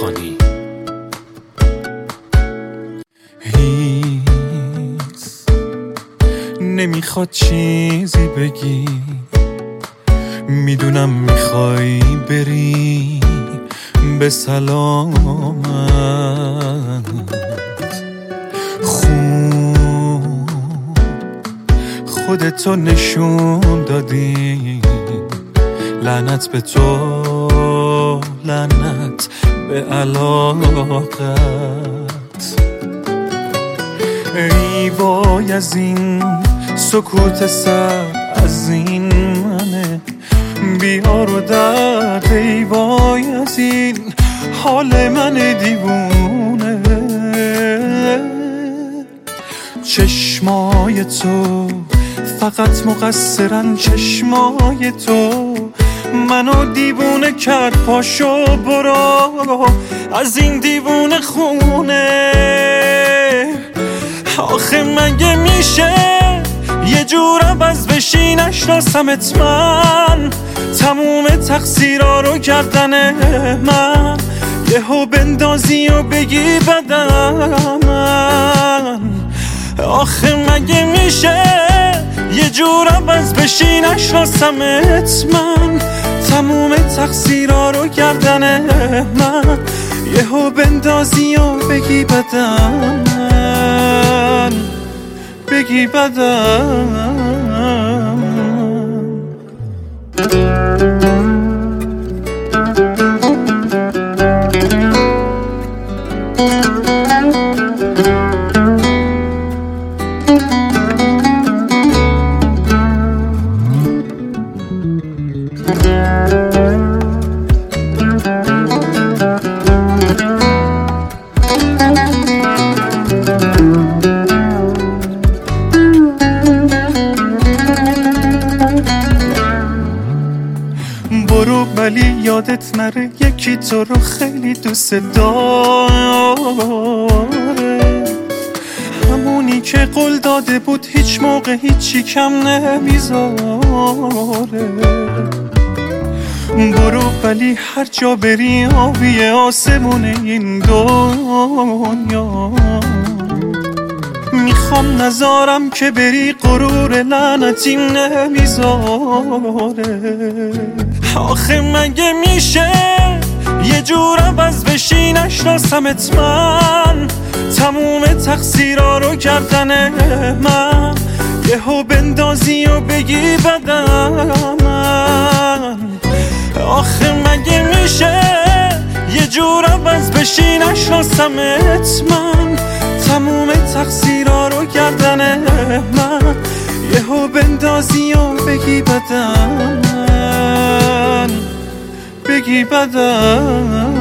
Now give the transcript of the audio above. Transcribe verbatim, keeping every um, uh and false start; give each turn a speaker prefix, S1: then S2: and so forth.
S1: خانی.
S2: هیچ نمیخواد چیزی بگی، میدونم میخوای بری به سلامت. خوب خودتو نشون دادی، لعنت به تو، لعنت به علاقت. ای وای از این سکوت سر، از این منه بیار و درد. ای وای از این حال من دیوونه. چشمای تو فقط مقصرن، چشمای تو منو دیوونه کرد. پاشو برو از این دیوونه خونه. آخه مگه میشه یه جور عوض بشی نشناسمت من؟ تموم تقصیرها رو کردن من، یهو بندازی و بگی بدم من. آخه مگه میشه یه جور عوض بشی نشناسمت من؟ تموم تقصیرها رو کردن من، یهو بندازی و بگی بدم من، بگی بدم. برو ولی یادت نره یکی تو رو خیلی دوست داره، همونی که قول داده بود هیچ موقع هیچی کم نمیذاره. برو ولی هر جا بری آبی آسمون این دنیا. میخوام نذارم که بری غرور لعنتیم نمیذاره. آخه مگه میشه یه جور عوض بشی نشناسمت من؟ تموم تقصیرها رو کردن من، یهو بندازی و بگی بدم من. آخه مگه میشه یه جور عوض بشی نشناسمت من؟ تموم تقصیرها رو کردن من، یهو بندازی و بگی بدم من، بگی بدم.